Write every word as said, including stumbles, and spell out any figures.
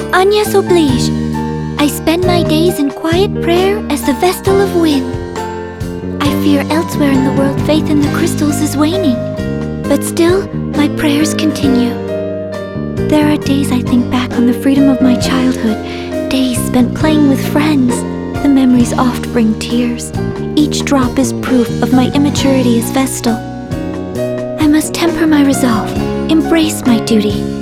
Agnès oblige. I spend my days in quiet prayer as the Vestal of Wind. I fear elsewhere in the world faith in the crystals is waning, but still my prayers continue. There are days I think back on the freedom of my childhood, days spent playing with friends. The memories oft bring tears. Each drop is proof of my immaturity as Vestal. I must temper my resolve, embrace my duty,